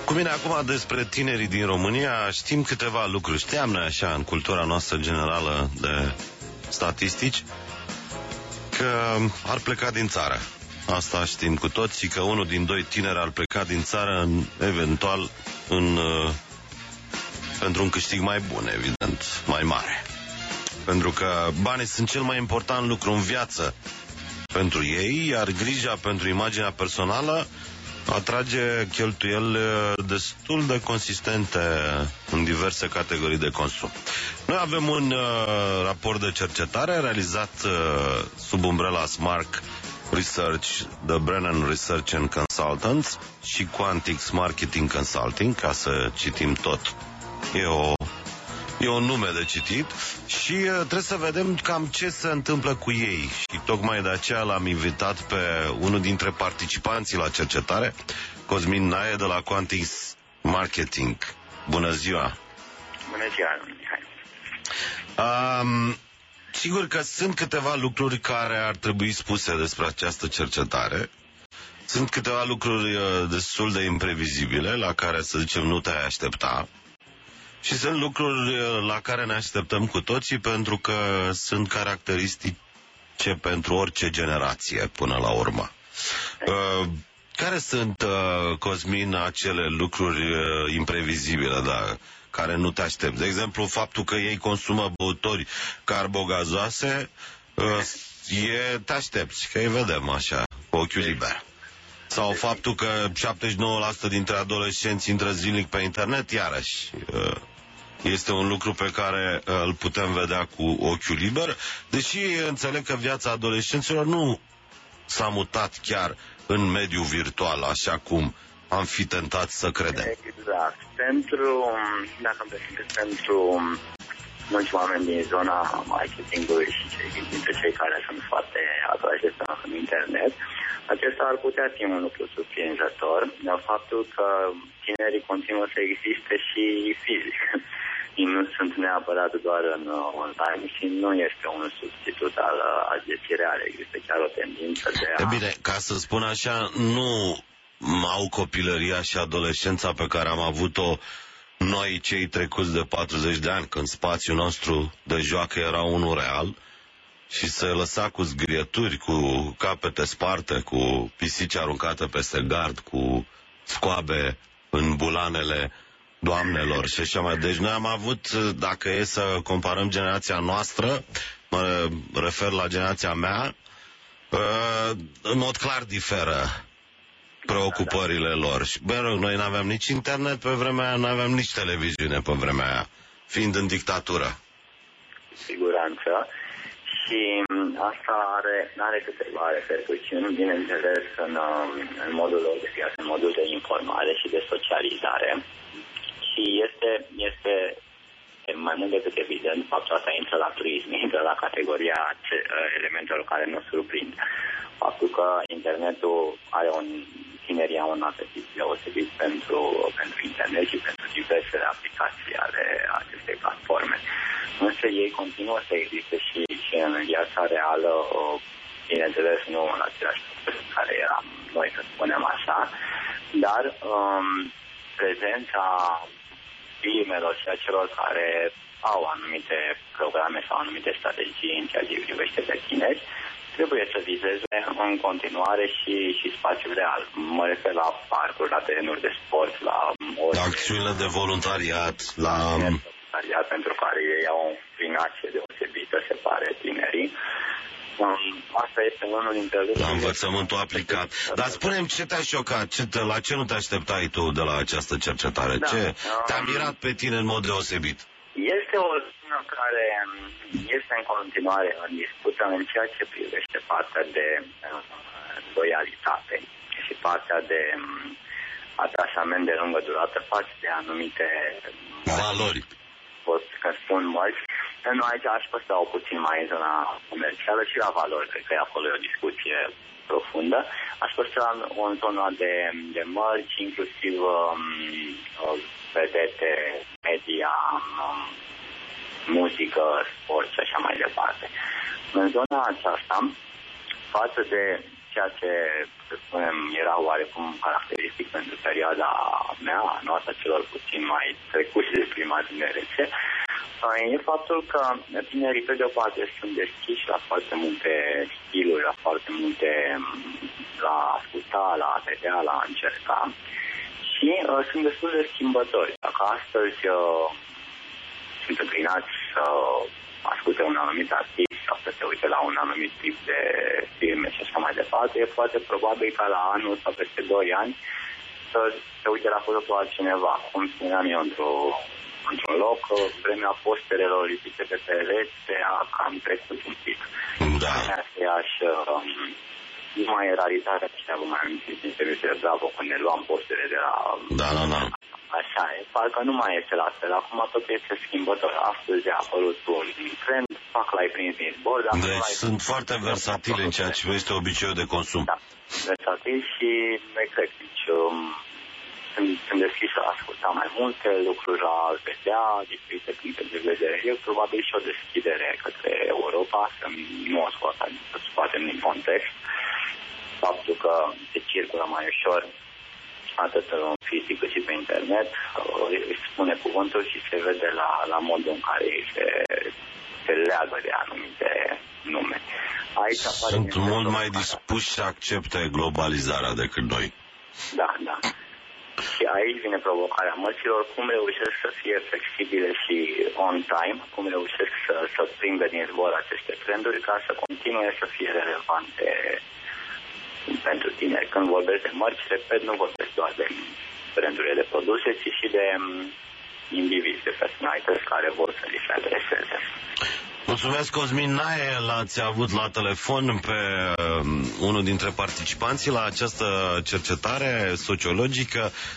Cu mine acum despre tinerii din România știm câteva lucruri. Știam noi așa în cultura noastră generală de statistici că ar pleca din țară. Asta știm cu toții, că unul din doi tineri ar pleca din țară eventual pentru un câștig mai bun, evident, mai mare. Pentru că banii sunt cel mai important lucru în viață pentru ei, iar grija pentru imaginea personală atrage cheltuieli destul de consistente în diverse categorii de consum. Noi avem un raport de cercetare realizat sub umbrela Smart Research, The Brennan Research and Consultants și Quantix Marketing Consulting, ca să citim tot. E un nume de citit și trebuie să vedem cam ce se întâmplă cu ei. Și tocmai de aceea l-am invitat pe unul dintre participanții la cercetare, Cosmin Nae de la Quantix Marketing. Bună ziua! Bună ziua, Mihai! Sigur că sunt câteva lucruri care ar trebui spuse despre această cercetare. Sunt câteva lucruri destul de imprevizibile, la care, să zicem, nu te-ai aștepta. Și sunt lucruri la care ne așteptăm cu toții, pentru că sunt caracteristice pentru orice generație, până la urmă. Care sunt, Cosmin, acele lucruri imprevizibile, dar care nu te aștepți? De exemplu, faptul că ei consumă băutori carbogazoase, te aștepți, că îi vedem așa, cu ochiul liber. Sau faptul că 79% dintre adolescenți intră zilnic pe internet, iarăși este un lucru pe care îl putem vedea cu ochiul liber, deși înțeleg că viața adolescenților nu s-a mutat chiar în mediul virtual, așa cum am fi tentat să credem. Exact. Dacă îmi permiteți, pentru mulți oameni din zona marketingului și dintre cei care sunt foarte atrași în internet, acesta ar putea fi un lucru surprinzător, faptul că tinerii continuă să existe și fizic. Ei nu sunt neapărat doar în online și nu este un substitut al vieții reale. Există chiar o tendință de a... E bine, ca să spun așa, nu au copilăria și adolescența pe care am avut-o noi, cei trecuți de 40 de ani, când spațiul nostru de joacă era unul real și se lăsa cu zgrieturi, cu capete sparte, cu pisici aruncate peste gard, cu scoabe în bulanele doamnelor și așa mai. Deci noi am avut, dacă e să comparăm generația noastră, mă refer la generația mea, în mod clar diferă preocupările lor. Și, noi n-aveam nici internet pe vremea aia, n-aveam nici televiziune pe vremea aia, fiind în dictatură. Siguranță. Și asta are câteva repercusiuni, bineînțeles, în modul lor de viață, în modul de informare și de socializare. Și este mai mult decât evident, faptul asta intră la turism, intră la categoria elementelor care ne surprind. Faptul că internetul are tinerii au un apetit deosebit pentru internet și pentru diversele aplicații ale acestei platforme. Însă ei continuă să existe și în viața reală, bineînțeles nu în același proces în care eram noi, să spunem așa, dar prezența firmelor și a celor care au anumite programe sau anumite strategii în ceea ce privește pe tineri, trebuie să vizeze în continuare și spațiul real. Mă refer la parcuri, la terenuri de sport, la acțiunile de voluntariat, la voluntariat pentru care ei au o inclinație deosebită, se pare, tinerii. Asta este unul dintre lucrurile. La învățământul aplicat. Dar spune-mi, ce te-a șocat? La ce nu te așteptai tu de la această cercetare? Ce te-a mirat pe tine în mod deosebit? Este o zonă care este în continuare în dispută în ceea ce privește partea de loialitate și partea de atașament de lungă durată față de anumite valori. Pot că spun mulți. Nu, aici aș păstra puțin mai în zona comercială și la valori. Cred că acolo e o discuție profundă. Aș păstra în zona de mărci, inclusiv vedete, media, muzică, sport și așa mai departe. În zona aceasta, față de ceea ce, să spunem, era oarecum caracteristic pentru perioada mea, a noastră, celor puțin mai trecuți de prima tinerețe, e faptul că tinerii, pe de o parte, sunt deschiși la foarte multe stiluri, la foarte multe, la asculta, la a vedea, la a încerca și sunt destul de schimbători. Dacă astăzi sunt înclinați să asculte un anumit artist sau să se uite la un anumit tip de filme și așa mai departe, e foarte probabil ca la anul sau peste 2 ani să se uite la cu altcineva. Cum spuneam eu într-un loc, vremea posterelor lipite pe pereți a cam trecut un pic. Da. Nu mai e raritatea ce vă mai amintiți din televiziune Bravo când ne luam postere de la... Da. Așa e, parcă nu mai este la fel. Acum tot este schimbător. Astăzi a apărut un trend, fac la-i prins din zbor. Deci sunt foarte versatile în ceea ce este obiceiul de consum. Da, versatil și eclectici. Sunt deschis la asculta mai multe lucruri, la vedea diferite puncte de vedere. E probabil și o deschidere către Europa, să nu o scoatem din context. Faptul că se circulă mai ușor atât în fizic cât și pe internet, îi spune cuvântul și se vede la modul în care se leagă de anumite nume. Aici sunt mult mai dispuși să accepte globalizarea decât noi. Da. Și aici vine provocarea mărților, cum reușesc să fie flexibile și on time, cum reușesc să prindă din zbor aceste trenduri ca să continue să fie relevante pentru tineri. Când vorbesc de mărci, repet, nu vorbesc doar de brandurile de produse, ci și de indivizi, de personalități care vor să li se adreseze. Mulțumesc, Cosmin Nae, l-ați avut la telefon pe unul dintre participanții la această cercetare sociologică.